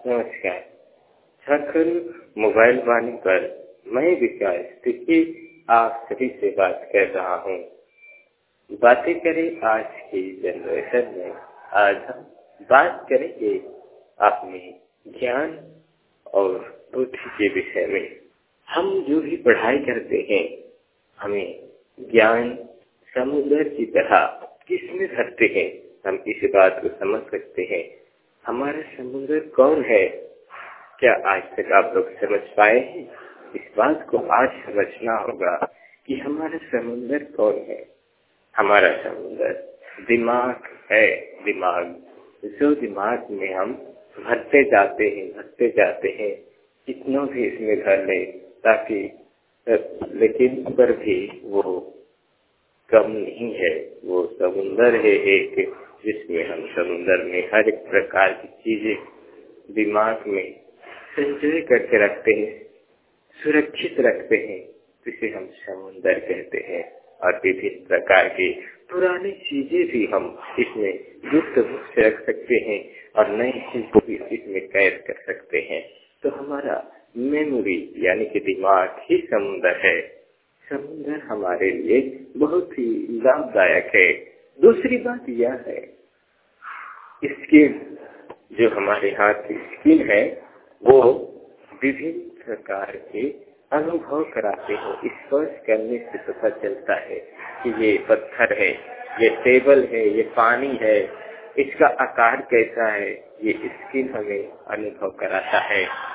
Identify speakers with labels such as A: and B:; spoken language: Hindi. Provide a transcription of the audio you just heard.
A: नमस्कार। झारखंड मोबाइल वाणी पर मैं विकास तिथि आप सभी से बात कर रहा हूँ। बातें करें आज की जनरेशन में। आज हम बात करेंगे अपने ज्ञान और बुद्धि के विषय में। हम जो भी पढ़ाई करते हैं, हमें ज्ञान समुद्र की तरह किसमें भरते हैं, हम इस बात को समझ सकते हैं। हमारा समुद्र कौन है? क्या आज तक आप लोग समझ पाए हैं? इस बात को आज समझना होगा कि हमारा समुद्र कौन है। हमारा समुद्र दिमाग है। दिमाग, जो दिमाग में हम भरते जाते हैं कितना भी इसमें भर ले, ताकि लेकिन पर भी वो कम नहीं है। वो समुंदर है एक, जिसमें हम समुंदर में हर एक प्रकार की चीजें दिमाग में संचय करके रखते हैं, सुरक्षित रखते हैं, जिसे हम समुंदर कहते हैं। और विभिन्न प्रकार की पुरानी चीजें भी हम इसमें गुप्त रूप से रख सकते हैं और नई चीज को भी इसमें कैद कर सकते हैं। तो हमारा मेमोरी यानी कि दिमाग ही समुंदर है। समुद्र हमारे लिए बहुत ही लाभदायक है। दूसरी बात यह है, स्किन, जो हमारे हाथ की स्किन है, वो विभिन्न प्रकार के अनुभव कराते हैं। स्पर्श करने से पता चलता है कि ये पत्थर है, ये टेबल है, ये पानी है, इसका आकार कैसा है। ये स्किन हमें अनुभव कराता है।